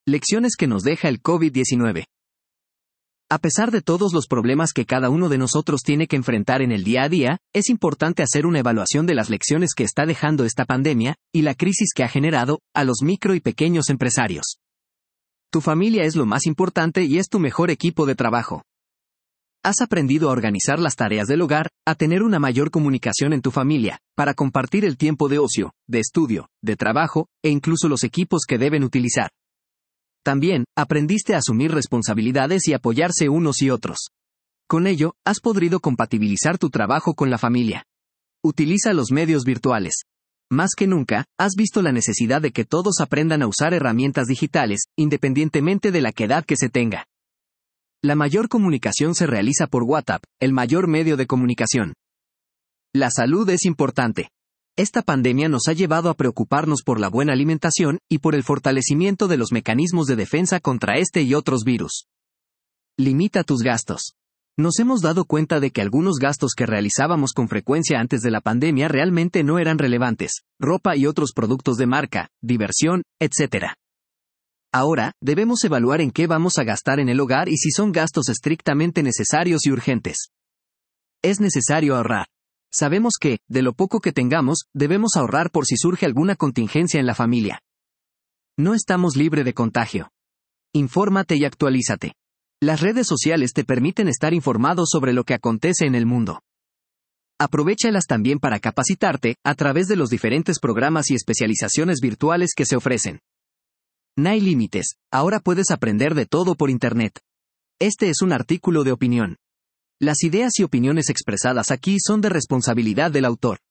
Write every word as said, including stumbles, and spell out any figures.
Lecciones que nos deja el COVID diecinueve. A pesar de todos los problemas que cada uno de nosotros tiene que enfrentar en el día a día, es importante hacer una evaluación de las lecciones que está dejando esta pandemia, y la crisis que ha generado, a los micro y pequeños empresarios. Tu familia es lo más importante y es tu mejor equipo de trabajo. Has aprendido a organizar las tareas del hogar, a tener una mayor comunicación en tu familia, para compartir el tiempo de ocio, de estudio, de trabajo, e incluso los equipos que deben utilizar. También, aprendiste a asumir responsabilidades y apoyarse unos y otros. Con ello, has podido compatibilizar tu trabajo con la familia. Utiliza los medios virtuales. Más que nunca, has visto la necesidad de que todos aprendan a usar herramientas digitales, independientemente de la edad que se tenga. La mayor comunicación se realiza por WhatsApp, el mayor medio de comunicación. La salud es importante. Esta pandemia nos ha llevado a preocuparnos por la buena alimentación y por el fortalecimiento de los mecanismos de defensa contra este y otros virus. Limita tus gastos. Nos hemos dado cuenta de que algunos gastos que realizábamos con frecuencia antes de la pandemia realmente no eran relevantes: ropa y otros productos de marca, diversión, etcétera. Ahora, debemos evaluar en qué vamos a gastar en el hogar y si son gastos estrictamente necesarios y urgentes. Es necesario ahorrar. Sabemos que, de lo poco que tengamos, debemos ahorrar por si surge alguna contingencia en la familia. No estamos libres de contagio. Infórmate y actualízate. Las redes sociales te permiten estar informado sobre lo que acontece en el mundo. Aprovéchalas también para capacitarte, a través de los diferentes programas y especializaciones virtuales que se ofrecen. No hay límites, ahora puedes aprender de todo por Internet. Este es un artículo de opinión. Las ideas y opiniones expresadas aquí son de responsabilidad del autor.